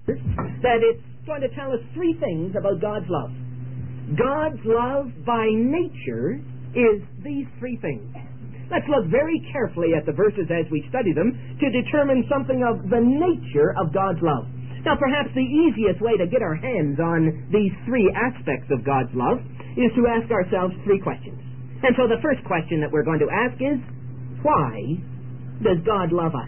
that it's going to tell us three things about God's love. God's love by nature is these three things. Let's look very carefully at the verses as we study them to determine something of the nature of God's love. Now, perhaps the easiest way to get our hands on these three aspects of God's love is to ask ourselves three questions. And so the first question that we're going to ask is, why does God love us?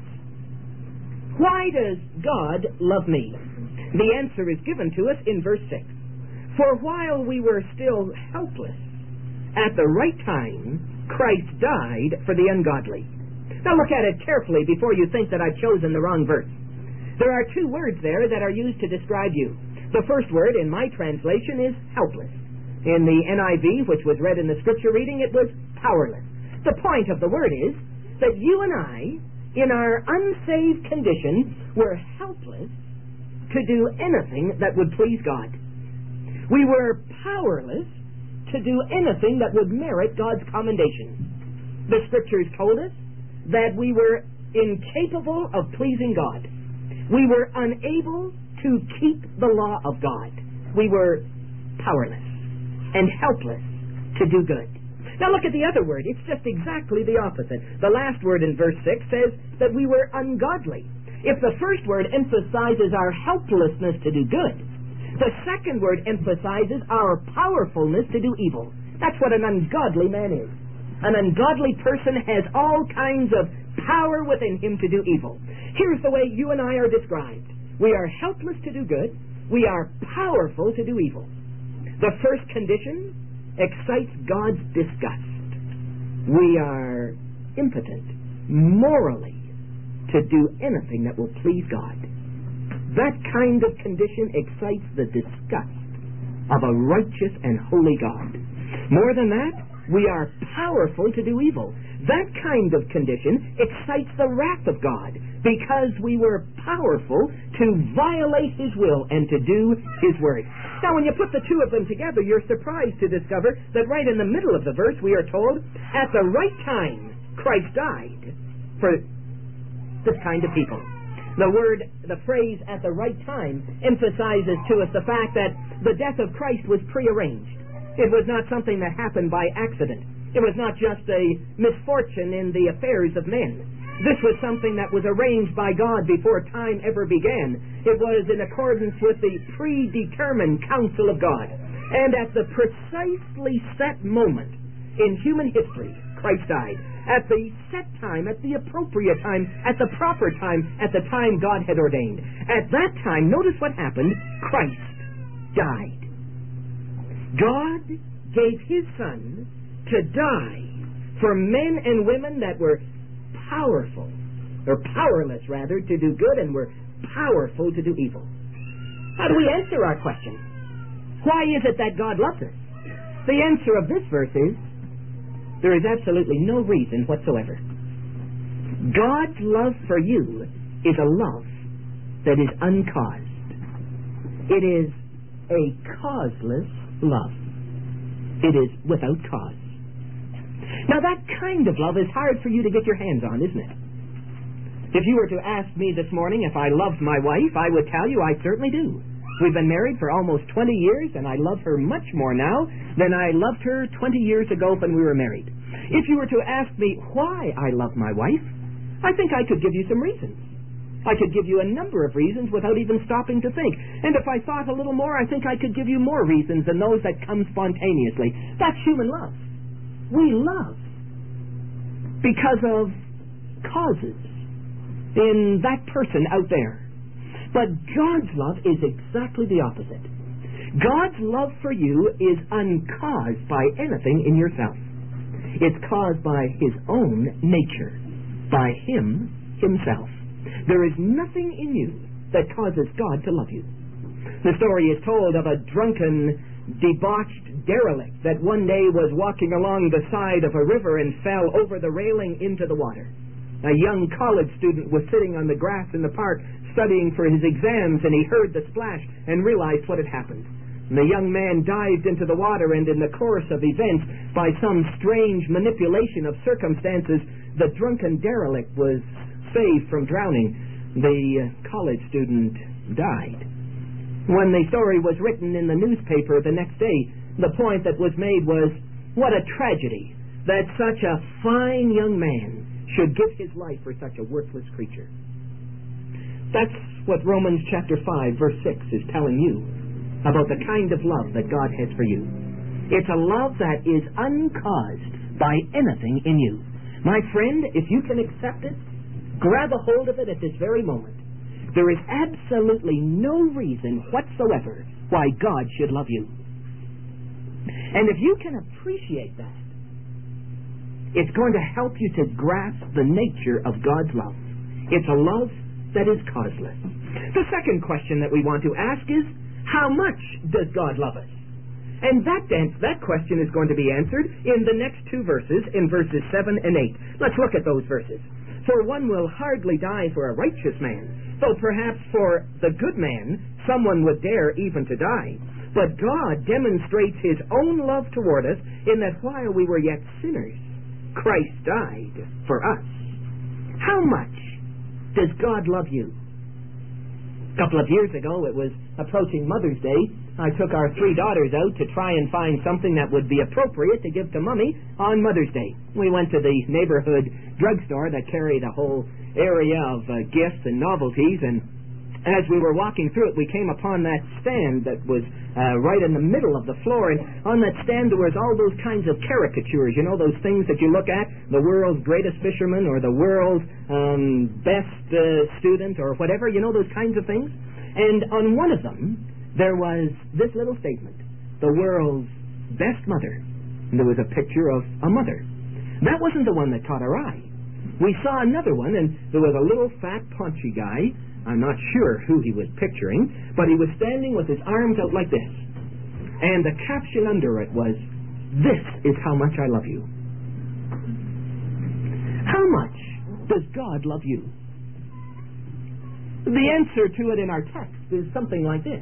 Why does God love me? The answer is given to us in verse 6. For while we were still helpless, at the right time, Christ died for the ungodly. Now look at it carefully before you think that I've chosen the wrong verse. There are two words there that are used to describe you. The first word in my translation is helpless. In the NIV, which was read in the scripture reading, it was powerless. The point of the word is that you and I, in our unsaved condition, were helpless to do anything that would please God. We were powerless to do anything that would merit God's commendation. The scriptures told us that we were incapable of pleasing God. We were unable to keep the law of God. We were powerless and helpless to do good. Now look at the other word. It's just exactly the opposite. The last word in verse 6 says that we were ungodly. If the first word emphasizes our helplessness to do good, the second word emphasizes our powerfulness to do evil. That's what an ungodly man is. An ungodly person has all kinds of power within him to do evil. Here's the way you and I are described. We are helpless to do good. We are powerful to do evil. The first condition excites God's disgust. We are impotent morally to do anything that will please God. That kind of condition excites the disgust of a righteous and holy God. More than that, we are powerful to do evil. That kind of condition excites the wrath of God because we were powerful to violate His will and to do His word. Now, when you put the two of them together, you're surprised to discover that right in the middle of the verse we are told, at the right time, Christ died for this kind of people. The phrase, at the right time, emphasizes to us the fact that the death of Christ was prearranged. It was not something that happened by accident. It was not just a misfortune in the affairs of men. This was something that was arranged by God before time ever began. It was in accordance with the predetermined counsel of God. And at the precisely set moment in human history, Christ died. At the set time, at the appropriate time, at the proper time, at the time God had ordained. At that time, notice what happened. Christ died. God gave His Son to die for men and women that were powerful, or powerless rather, to do good and were powerful to do evil. How do we answer our question? Why is it that God loves us? The answer of this verse is, there is absolutely no reason whatsoever. God's love for you is a love that is uncaused. It is a causeless love. It is without cause. Now that kind of love is hard for you to get your hands on, isn't it? If you were to ask me this morning if I loved my wife, I would tell you I certainly do. We've been married for almost 20 years, and I love her much more now than I loved her 20 years ago when we were married. If you were to ask me why I love my wife, I think I could give you some reasons. I could give you a number of reasons without even stopping to think. And if I thought a little more, I think I could give you more reasons than those that come spontaneously. That's human love. We love because of causes in that person out there. But God's love is exactly the opposite. God's love for you is uncaused by anything in yourself. It's caused by His own nature, by Him Himself. There is nothing in you that causes God to love you. The story is told of a drunken, debauched derelict that one day was walking along the side of a river and fell over the railing into the water. A young college student was sitting on the grass in the park studying for his exams, and he heard the splash and realized what had happened. And the young man dived into the water, and in the course of events, by some strange manipulation of circumstances, the drunken derelict was saved from drowning. the college student died. When the story was written in the newspaper the next day, the point that was made was, what a tragedy that such a fine young man should give his life for such a worthless creature. That's what Romans chapter 5, verse 6 is telling you about the kind of love that God has for you. It's a love that is uncaused by anything in you. My friend, if you can accept it, grab a hold of it at this very moment. There is absolutely no reason whatsoever why God should love you. And if you can appreciate that, it's going to help you to grasp the nature of God's love. It's a love that is causeless. The second question that we want to ask is, how much does God love us? And that question is going to be answered in the next two verses, in verses 7 and 8. Let's look at those verses. For one will hardly die for a righteous man, though perhaps for the good man someone would dare even to die. But God demonstrates His own love toward us in that while we were yet sinners, Christ died for us. How much does God love you? A couple of years ago, it was approaching Mother's Day. I took our three daughters out to try and find something that would be appropriate to give to Mommy on Mother's Day. We went to the neighborhood drugstore that carried a whole area of gifts and novelties, and as we were walking through it, we came upon that stand that was right in the middle of the floor, and on that stand there was all those kinds of caricatures, you know, those things that you look at, the world's greatest fisherman or the world's best student or whatever, you know, those kinds of things. And on one of them, there was this little statement, the world's best mother. And there was a picture of a mother. That wasn't the one that caught our eye. We saw another one, and there was a little fat, paunchy guy. I'm not sure who he was picturing, but he was standing with his arms out like this. And the caption under it was, "This is how much I love you." How much does God love you? The answer to it in our text is something like this.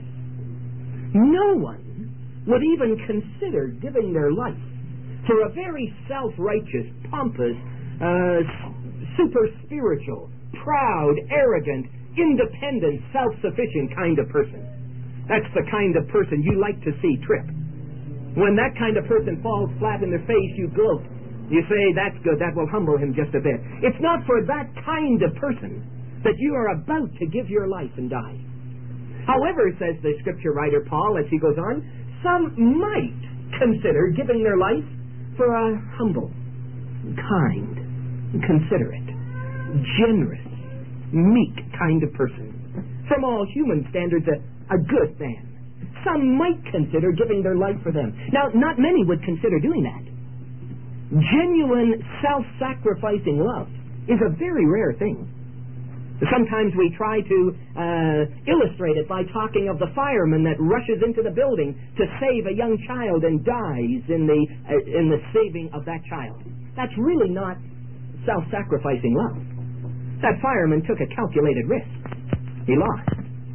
No one would even consider giving their life for a very self-righteous, pompous, super-spiritual, proud, arrogant, independent, self-sufficient kind of person. That's the kind of person you like to see trip. When that kind of person falls flat in their face, you gloat. You say, that's good, that will humble him just a bit. It's not for that kind of person that you are about to give your life and die. However, says the scripture writer Paul as he goes on, some might consider giving their life for a humble, kind, considerate, generous, meek kind of person. From all human standards, a good man. Some might consider giving their life for them. Now, not many would consider doing that. Genuine self-sacrificing love is a very rare thing. Sometimes we try to illustrate it by talking of the fireman that rushes into the building to save a young child and dies in the saving of that child. That's really not self-sacrificing love. That fireman took a calculated risk. He lost.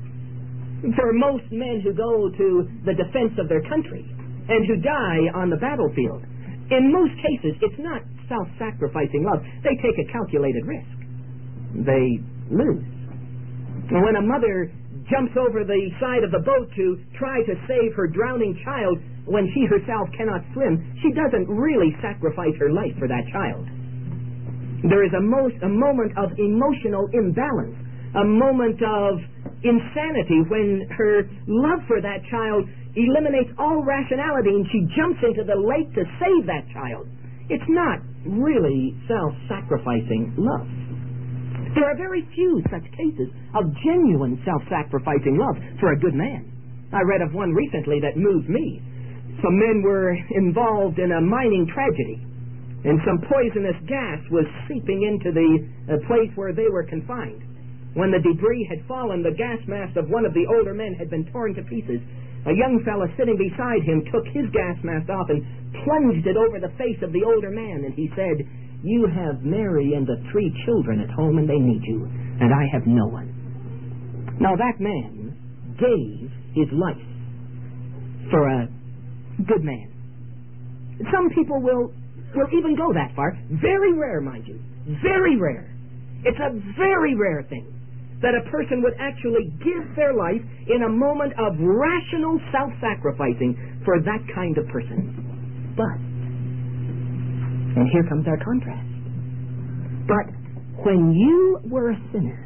For most men who go to the defense of their country and who die on the battlefield, in most cases it's not self-sacrificing love. They take a calculated risk. They lose. When a mother jumps over the side of the boat to try to save her drowning child when she herself cannot swim, she doesn't really sacrifice her life for that child. There is a moment of emotional imbalance, a moment of insanity when her love for that child eliminates all rationality and she jumps into the lake to save that child. It's not really self-sacrificing love. There are very few such cases of genuine self-sacrificing love for a good man. I read of one recently that moved me. Some men were involved in a mining tragedy, and some poisonous gas was seeping into the place where they were confined. When the debris had fallen, the gas mask of one of the older men had been torn to pieces. A young fellow sitting beside him took his gas mask off and plunged it over the face of the older man, and he said, "You have Mary and the 3 children at home, and they need you, and I have no one." Now that man gave his life for a good man. Some people will even go that far. Very rare, mind you. Very rare. It's a very rare thing that a person would actually give their life in a moment of rational self-sacrificing for that kind of person. But, and here comes our contrast, but when you were a sinner,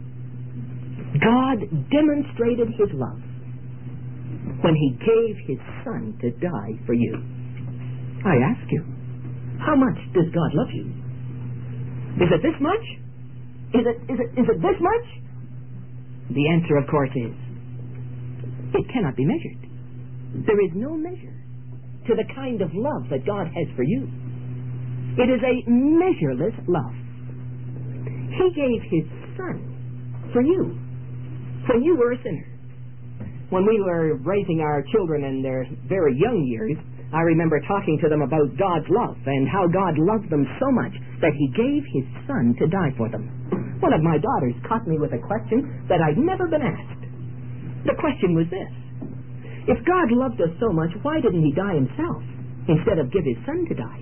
God demonstrated His love when He gave His Son to die for you. I ask you, how much does God love you? Is it this much? Is it this much? The answer, of course, is it cannot be measured. There is no measure to the kind of love that God has for you. It is a measureless love. He gave His Son for you when you were a sinner. When we were raising our children in their very young years, I remember talking to them about God's love and how God loved them so much that He gave His Son to die for them. One of my daughters caught me with a question that I'd never been asked. The question was this: if God loved us so much, why didn't He die Himself instead of give His Son to die?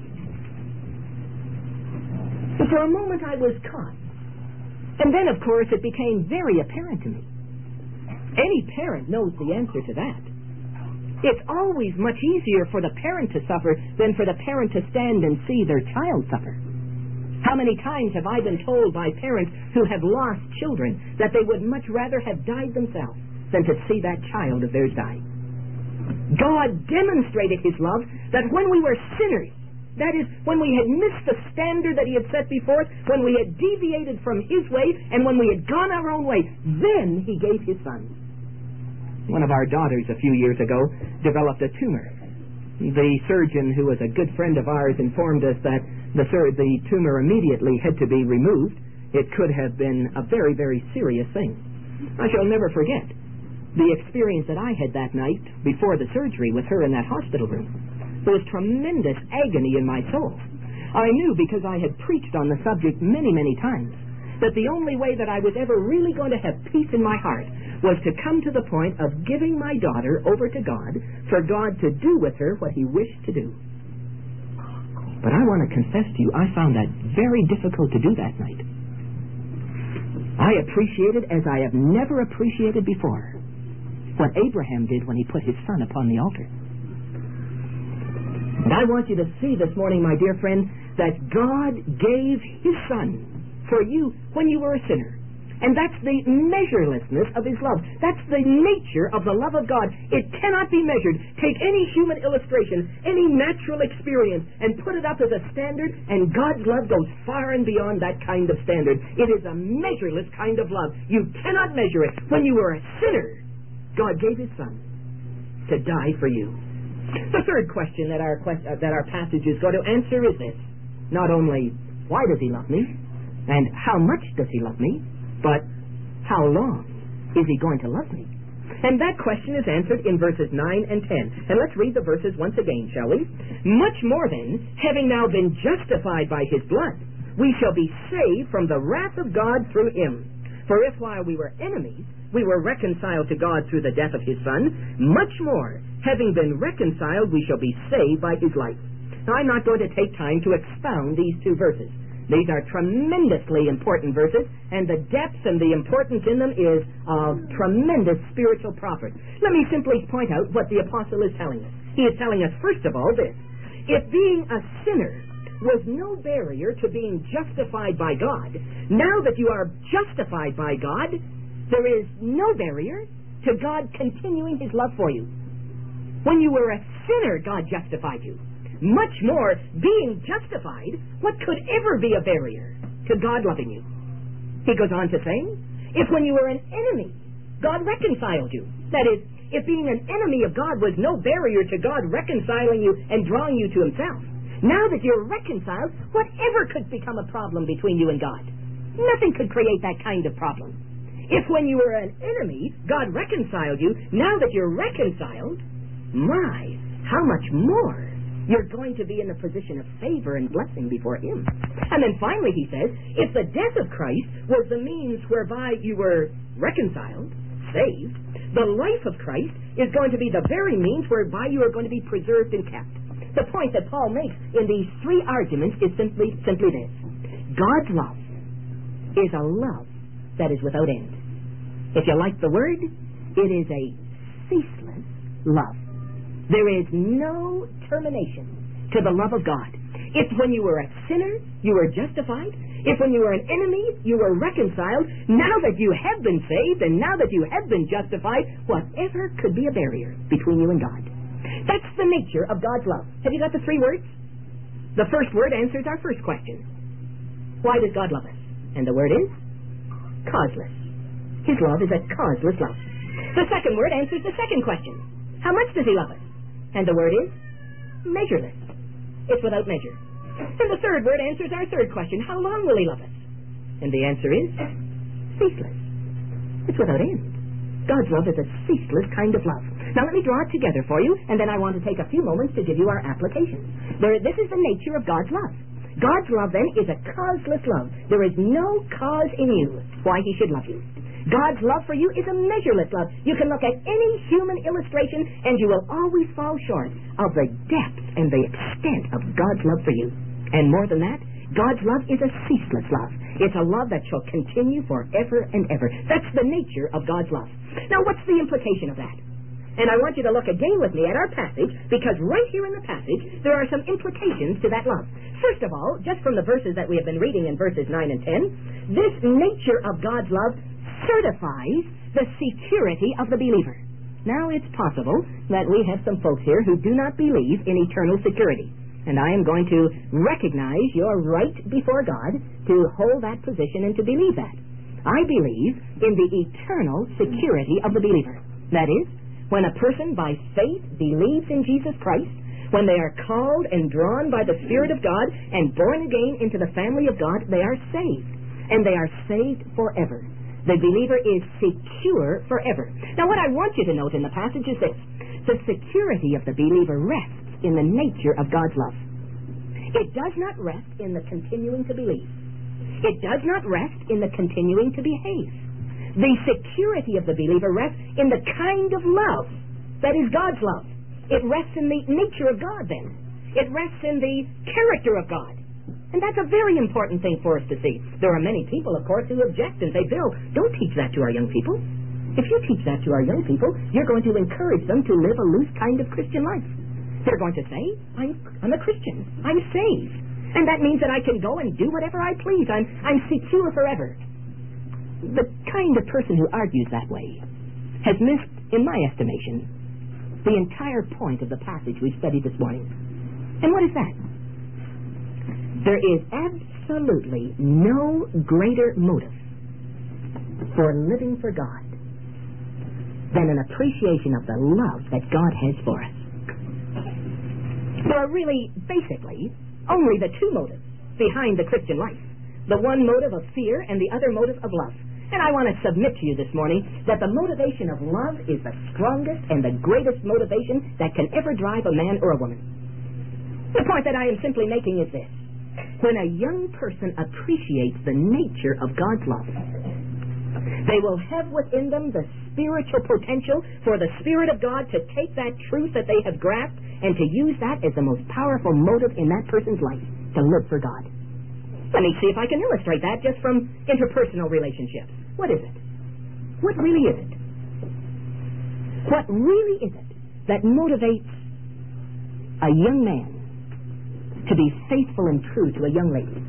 And for a moment I was caught. And then, of course, it became very apparent to me. Any parent knows the answer to that. It's always much easier for the parent to suffer than for the parent to stand and see their child suffer. How many times have I been told by parents who have lost children that they would much rather have died themselves than to see that child of theirs die? God demonstrated His love that when we were sinners, that is, when we had missed the standard that He had set before us, when we had deviated from His way, and when we had gone our own way, then He gave His Son. One of our daughters a few years ago developed a tumor. The surgeon, who was a good friend of ours, informed us that the tumor immediately had to be removed. It could have been a very, very serious thing. I shall never forget the experience that I had that night before the surgery with her in that hospital room. There was tremendous agony in my soul. I knew, because I had preached on the subject many, many times, that the only way that I was ever really going to have peace in my heart was to come to the point of giving my daughter over to God for God to do with her what He wished to do. But I want to confess to you, I found that very difficult to do that night. I appreciated, as I have never appreciated before, what Abraham did when he put his son upon the altar. And I want you to see this morning, my dear friend, that God gave His Son for you when you were a sinner. And that's the measurelessness of His love. That's the nature of the love of God. It cannot be measured. Take any human illustration, any natural experience, and put it up as a standard, and God's love goes far and beyond that kind of standard. It is a measureless kind of love. You cannot measure it. When you were a sinner, God gave His Son to die for you. The third question that our passage is going to answer is this: not only why does He love me, and how much does He love me, but how long is He going to love me? And that question is answered in verses 9 and 10. And let's read the verses once again, shall we? Much more then, having now been justified by His blood, we shall be saved from the wrath of God through Him. For if while we were enemies, we were reconciled to God through the death of His Son, much more, having been reconciled, we shall be saved by His life. Now, I'm not going to take time to expound these two verses. These are tremendously important verses, and the depth and the importance in them is of tremendous spiritual profit. Let me simply point out what the apostle is telling us. He is telling us, first of all, this: if being a sinner was no barrier to being justified by God, now that you are justified by God, there is no barrier to God continuing His love for you. When you were a sinner, God justified you. Much more, being justified, what could ever be a barrier to God loving you? He goes on to say, if when you were an enemy, God reconciled you. That is, if being an enemy of God was no barrier to God reconciling you and drawing you to Himself, now that you're reconciled, whatever could become a problem between you and God? Nothing could create that kind of problem. If when you were an enemy, God reconciled you, now that you're reconciled, my, how much more you're going to be in a position of favor and blessing before Him. And then finally he says, if the death of Christ was the means whereby you were reconciled, saved, the life of Christ is going to be the very means whereby you are going to be preserved and kept. The point that Paul makes in these three arguments is simply this: God's love is a love that is without end. If you like the word, it is a ceaseless love. There is no termination to the love of God. If when you were a sinner, you were justified. If when you were an enemy, you were reconciled. Now that you have been saved and now that you have been justified, whatever could be a barrier between you and God. That's the nature of God's love. Have you got the three words? The first word answers our first question. Why does God love us? And the word is causeless. His love is a causeless love. The second word answers the second question. How much does he love us? And the word is measureless. It's without measure. And the third word answers our third question. How long will he love us? And the answer is ceaseless. It's without end. God's love is a ceaseless kind of love. Now let me draw it together for you, and then I want to take a few moments to give you our application. This is the nature of God's love. God's love, then, is a causeless love. There is no cause in you why he should love you. God's love for you is a measureless love. You can look at any human illustration, and you will always fall short of the depth and the extent of God's love for you. And more than that, God's love is a ceaseless love. It's a love that shall continue forever and ever. That's the nature of God's love. Now, what's the implication of that? And I want you to look again with me at our passage, because right here in the passage, there are some implications to that love. First of all, just from the verses that we have been reading in verses 9 and 10, this nature of God's love certifies the security of the believer. Now, it's possible that we have some folks here who do not believe in eternal security. And I am going to recognize your right before God to hold that position and to believe that. I believe in the eternal security of the believer. That is, when a person by faith believes in Jesus Christ, when they are called and drawn by the Spirit of God and born again into the family of God, they are saved. And they are saved forever. The believer is secure forever. Now, what I want you to note in the passage is this. The security of the believer rests in the nature of God's love. It does not rest in the continuing to believe. It does not rest in the continuing to behave. The security of the believer rests in the kind of love that is God's love. It rests in the nature of God, then. It rests in the character of God. And that's a very important thing for us to see. There are many people, of course, who object and say, Bill, don't teach that to our young people. If you teach that to our young people, you're going to encourage them to live a loose kind of Christian life. They're going to say, I'm a Christian. I'm saved. And that means that I can go and do whatever I please. I'm secure forever. The kind of person who argues that way has missed, in my estimation, the entire point of the passage we studied this morning. And what is that? There is absolutely no greater motive for living for God than an appreciation of the love that God has for us. There are really, basically, only the two motives behind the Christian life. The one motive of fear and the other motive of love. And I want to submit to you this morning that the motivation of love is the strongest and the greatest motivation that can ever drive a man or a woman. The point that I am simply making is this. When a young person appreciates the nature of God's love, they will have within them the spiritual potential for the Spirit of God to take that truth that they have grasped and to use that as the most powerful motive in that person's life to live for God. Let me see if I can illustrate that just from interpersonal relationships. What is it? What really is it? What really is it that motivates a young man to be faithful and true to a young lady?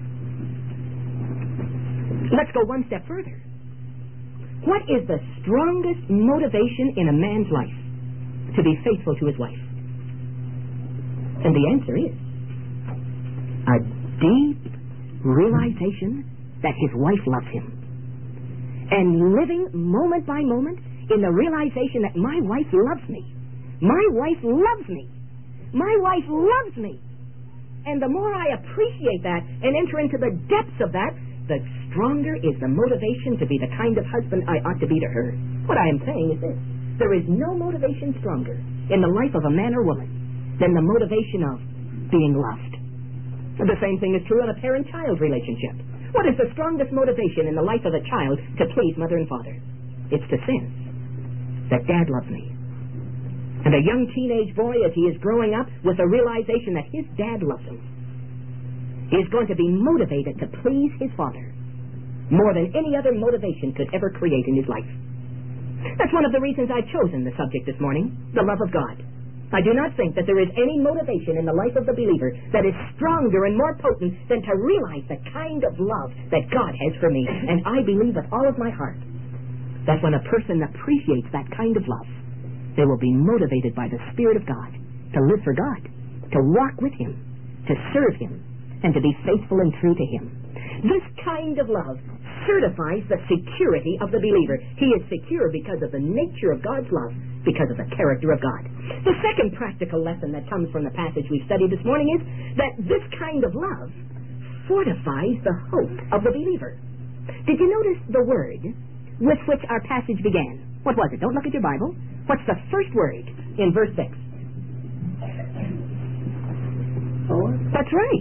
Let's go one step further. What is the strongest motivation in a man's life to be faithful to his wife? And the answer is a deep realization that his wife loves him. And living moment by moment in the realization that my wife loves me. My wife loves me. My wife loves me. And the more I appreciate that and enter into the depths of that, the stronger is the motivation to be the kind of husband I ought to be to her. What I am saying is this. There is no motivation stronger in the life of a man or woman than the motivation of being loved. The same thing is true in a parent-child relationship. What is the strongest motivation in the life of a child to please mother and father? It's to sense that Dad loves me. And a young teenage boy, as he is growing up with a realization that his dad loves him, he is going to be motivated to please his father more than any other motivation could ever create in his life. That's one of the reasons I've chosen the subject this morning, the love of God. I do not think that there is any motivation in the life of the believer that is stronger and more potent than to realize the kind of love that God has for me. And I believe with all of my heart that when a person appreciates that kind of love, they will be motivated by the Spirit of God to live for God, to walk with Him, to serve Him, and to be faithful and true to Him. This kind of love certifies the security of the believer. He is secure because of the nature of God's love, because of the character of God. The second practical lesson that comes from the passage we studied this morning is that this kind of love fortifies the hope of the believer. Did you notice the word with which our passage began? What was it? Don't look at your Bible. What's the first word in verse 6? For. That's right.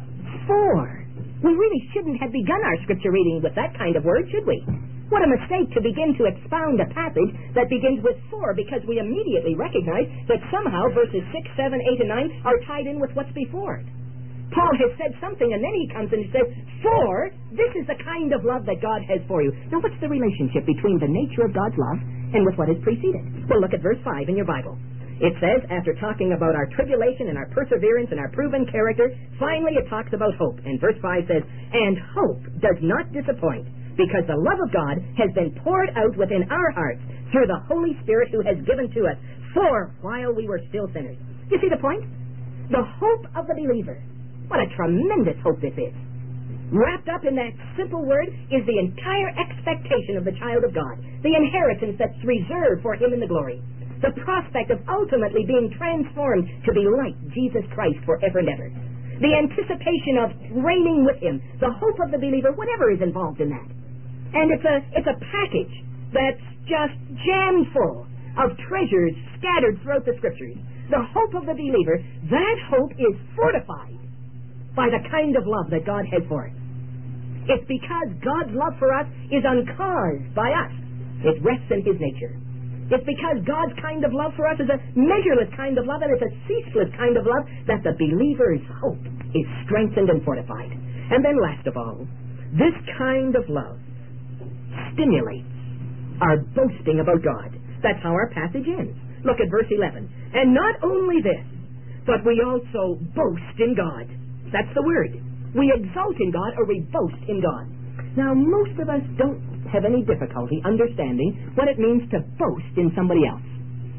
For. We really shouldn't have begun our scripture reading with that kind of word, should we? What a mistake to begin to expound a passage that begins with for, because we immediately recognize that somehow verses 6, 7, 8, and 9 are tied in with what's before it. Paul has said something, and then he comes and he says, for this is the kind of love that God has for you. Now, what's the relationship between the nature of God's love and with what has preceded? Well, look at verse 5 in your Bible. It says, after talking about our tribulation and our perseverance and our proven character, finally it talks about hope. And verse 5 says, and hope does not disappoint, because the love of God has been poured out within our hearts through the Holy Spirit who has given to us, for while we were still sinners. You see the point? The hope of the believer. What a tremendous hope this is. Wrapped up in that simple word is the entire expectation of the child of God, the inheritance that's reserved for him in the glory, the prospect of ultimately being transformed to be like Jesus Christ forever and ever, the anticipation of reigning with him, the hope of the believer, whatever is involved in that. And it's a package that's just jammed full of treasures scattered throughout the Scriptures. The hope of the believer, that hope is fortified by the kind of love that God has for us. It's because God's love for us is uncaused by us. It rests in His nature. It's because God's kind of love for us is a measureless kind of love, and it's a ceaseless kind of love, that the believer's hope is strengthened and fortified. And then last of all, this kind of love stimulates our boasting about God. That's how our passage ends. Look at verse 11. And not only this, but we also boast in God. That's the word. We exult in God, or we boast in God. Now, most of us don't have any difficulty understanding what it means to boast in somebody else.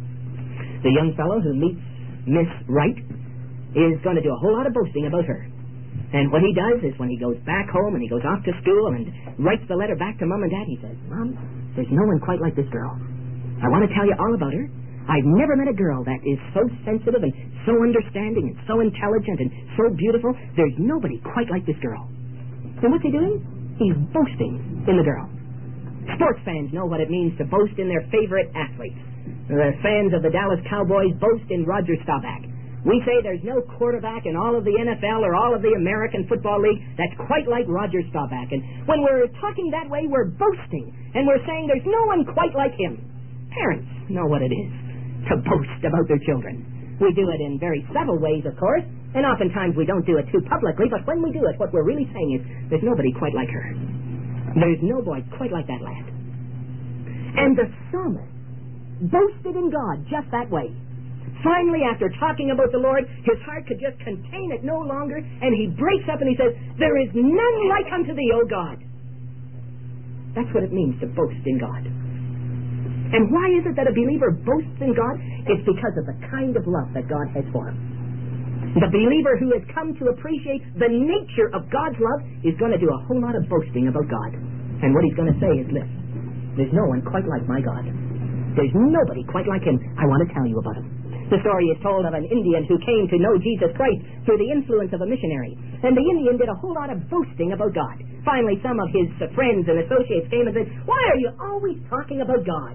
The young fellow who meets Miss Wright is going to do a whole lot of boasting about her. And what he does is when he goes back home and he goes off to school and writes the letter back to Mom and Dad, he says, Mom, there's no one quite like this girl. I want to tell you all about her. I've never met a girl that is so sensitive and so understanding and so intelligent and so beautiful. There's nobody quite like this girl. And what's he doing? He's boasting in the girl. Sports fans know what it means to boast in their favorite athletes. The fans of the Dallas Cowboys boast in Roger Staubach. We say there's no quarterback in all of the NFL or all of the American Football League that's quite like Roger Staubach. And when we're talking that way, we're boasting. And we're saying there's no one quite like him. Parents know what it is to boast about their children. We do it in very subtle ways, of course, and oftentimes we don't do it too publicly, but when we do it, what we're really saying is there's nobody quite like her. There's no boy quite like that lad. And the psalmist boasted in God just that way. Finally, after talking about the Lord, his heart could just contain it no longer, and he breaks up and he says, there is none like unto thee, O God. That's what it means to boast in God. And why is it that a believer boasts in God? It's because of the kind of love that God has for him. The believer who has come to appreciate the nature of God's love is going to do a whole lot of boasting about God. And what he's going to say is this: there's no one quite like my God. There's nobody quite like him. I want to tell you about him. The story is told of an Indian who came to know Jesus Christ through the influence of a missionary. And the Indian did a whole lot of boasting about God. Finally, some of his friends and associates came and said, why are you always talking about God?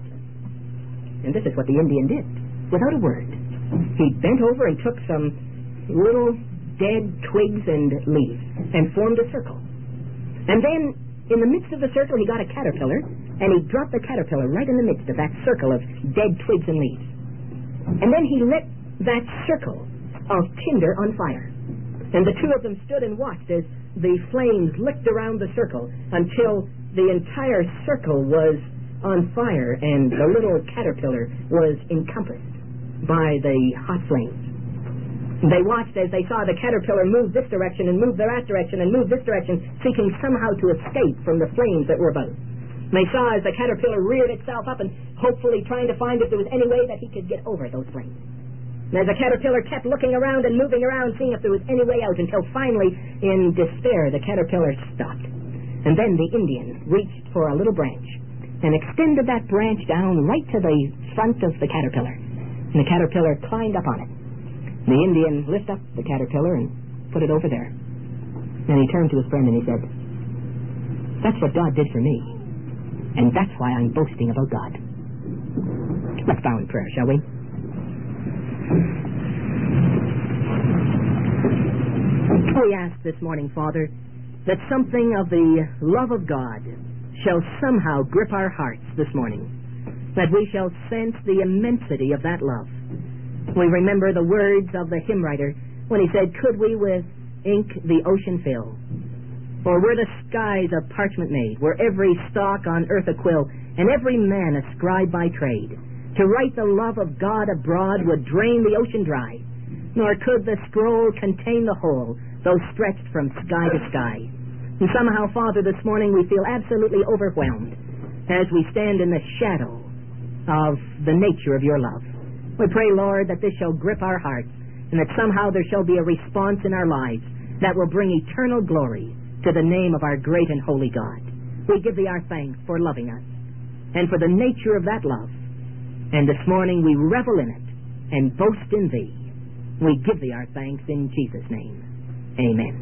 And this is what the Indian did, without a word. He bent over and took some little dead twigs and leaves and formed a circle. And then, in the midst of the circle, he got a caterpillar, and he dropped the caterpillar right in the midst of that circle of dead twigs and leaves. And then he lit that circle of tinder on fire. And the two of them stood and watched as the flames licked around the circle until the entire circle was on fire, and the little caterpillar was encompassed by the hot flames. They watched as they saw the caterpillar move this direction and move that direction and move this direction, seeking somehow to escape from the flames that were above it. And they saw as the caterpillar reared itself up and hopefully trying to find if there was any way that he could get over those flames. And as the caterpillar kept looking around and moving around, seeing if there was any way out, until finally, in despair, the caterpillar stopped. And then the Indian reached for a little branch and extended that branch down right to the front of the caterpillar. And the caterpillar climbed up on it. The Indian lifted up the caterpillar and put it over there. And he turned to his friend and he said, "That's what God did for me. And that's why I'm boasting about God." Let's bow in prayer, shall we? We ask this morning, Father, that something of the love of God shall somehow grip our hearts this morning, that we shall sense the immensity of that love. We remember the words of the hymn writer when he said, "Could we with ink the ocean fill? Or were the skies of parchment made, were every stalk on earth a quill, and every man a scribe by trade, to write the love of God abroad would drain the ocean dry, nor could the scroll contain the whole, though stretched from sky to sky." And somehow, Father, this morning we feel absolutely overwhelmed as we stand in the shadow of the nature of your love. We pray, Lord, that this shall grip our hearts, and that somehow there shall be a response in our lives that will bring eternal glory to the name of our great and holy God. We give thee our thanks for loving us, and for the nature of that love. And this morning we revel in it, and boast in thee. We give thee our thanks in Jesus' name. Amen.